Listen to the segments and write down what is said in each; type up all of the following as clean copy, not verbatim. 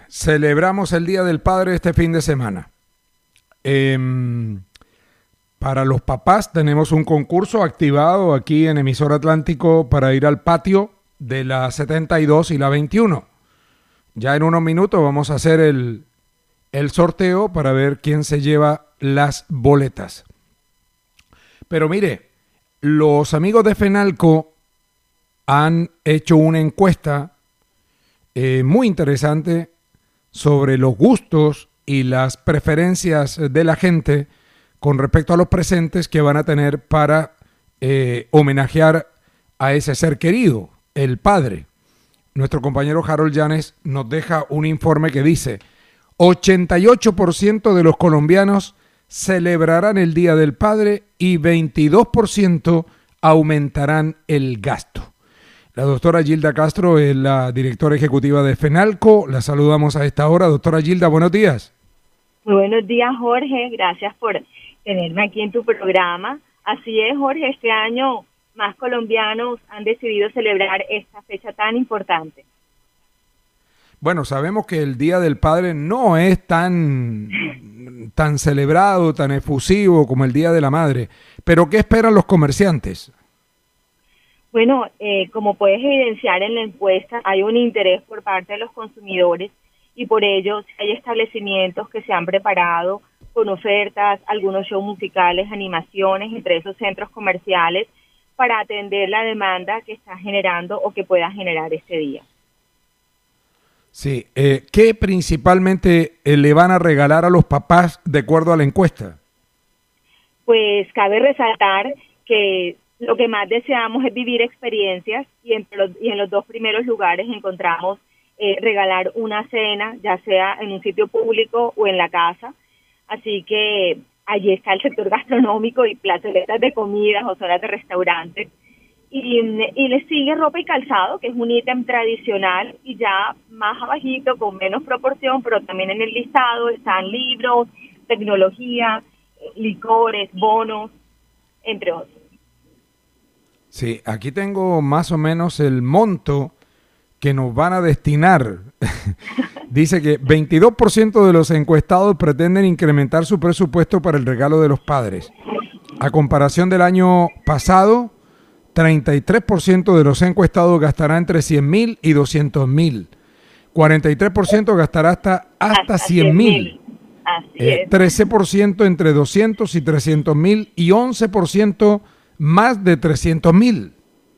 celebramos el Día del Padre este fin de semana. Para los papás tenemos un concurso activado aquí en Emisor Atlántico para ir al patio de la 72 y la 21. Ya en unos minutos vamos a hacer el sorteo para ver quién se lleva las boletas. Pero mire, los amigos de Fenalco han hecho una encuesta muy interesante sobre los gustos y las preferencias de la gente con respecto a los presentes que van a tener para homenajear a ese ser querido, el padre. Nuestro compañero Harold Llanes nos deja un informe que dice: 88% de los colombianos celebrarán el Día del Padre y 22% aumentarán el gasto. La doctora Gilda Castro es la directora ejecutiva de Fenalco. La saludamos a esta hora. Doctora Gilda, buenos días. Muy buenos días, Jorge. Gracias por tenerme aquí en tu programa. Así es, Jorge, este año más colombianos han decidido celebrar esta fecha tan importante. Bueno, sabemos que el Día del Padre no es tan celebrado, tan efusivo como el Día de la Madre, pero ¿qué esperan los comerciantes? Bueno, como puedes evidenciar en la encuesta, hay un interés por parte de los consumidores y por ello hay establecimientos que se han preparado con ofertas, algunos shows musicales, animaciones entre esos centros comerciales para atender la demanda que está generando o que pueda generar este día. Sí, ¿qué principalmente le van a regalar a los papás de acuerdo a la encuesta? Pues cabe resaltar que lo que más deseamos es vivir experiencias y en los dos primeros lugares encontramos regalar una cena, ya sea en un sitio público o en la casa. Así que allí está el sector gastronómico y plazoletas de comidas o zonas de restaurantes. Y les sigue ropa y calzado, que es un ítem tradicional, y ya más abajito, con menos proporción, pero también en el listado están libros, tecnología, licores, bonos, entre otros. Sí, aquí tengo más o menos el monto que nos van a destinar. Dice que 22% de los encuestados pretenden incrementar su presupuesto para el regalo de los padres. A comparación del año pasado, 33% de los encuestados gastará entre 100.000 y 200.000. 43% gastará hasta 100.000. 13% entre 200 y 300.000 y 11% más de 300.000.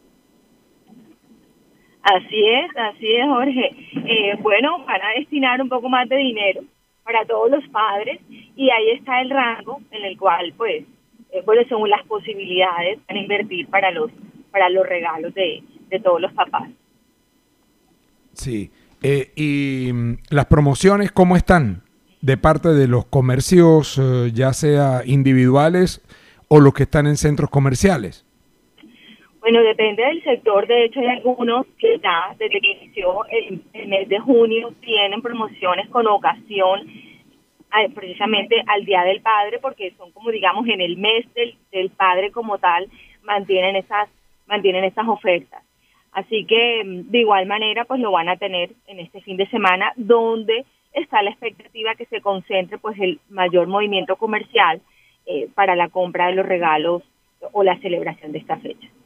Así es, Jorge. Bueno, van a destinar un poco más de dinero para todos los padres y ahí está el rango en el cual, pues, son las posibilidades para invertir para los regalos de todos los papás. Sí. Y las promociones, ¿cómo están? De parte de los comercios, ya sea individuales o los que están en centros comerciales. Bueno, depende del sector. De hecho, hay algunos que ya desde que inició el mes de junio tienen promociones con ocasión precisamente al Día del Padre, porque son como digamos en el mes del padre como tal, mantienen esas ofertas. Así que de igual manera pues lo van a tener en este fin de semana, donde está la expectativa que se concentre pues el mayor movimiento comercial para la compra de los regalos o la celebración de esta fecha.